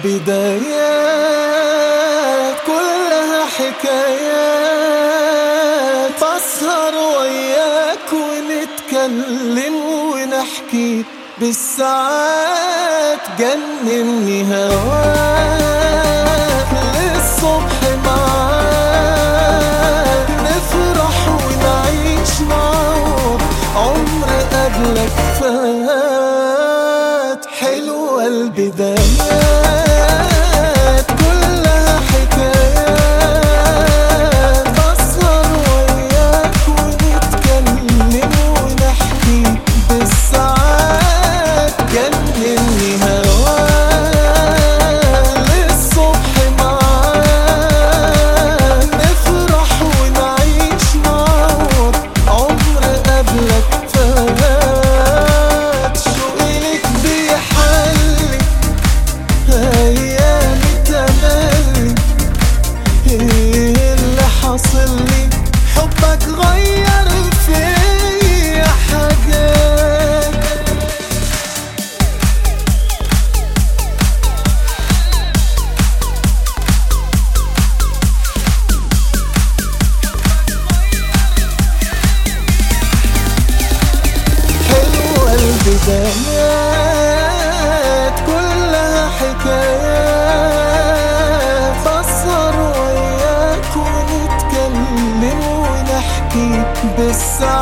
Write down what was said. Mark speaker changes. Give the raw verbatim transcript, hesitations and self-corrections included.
Speaker 1: البدايات كلها حكايات، بسهر وياك ونتكلم ونحكي بالساعات، جنني هواك للصبح معاك، نفرح ونعيش معاك، عمر قبلك فات. حلوة البدايات كلها حكايات، بسهر وياك ونتكلم ونحكي بالساعات، جنني هواك للصبح معاك، نفرح ونعيش معاك، عمر قبلك فات. شوقي لك بيحلي ايامي تملي، ايه اللي حاصل لي؟ حبك غير فيا حاجات. حلوة البدايات كلها حكايات، بسهر وياك ونتكلم ونحكي بالساعات.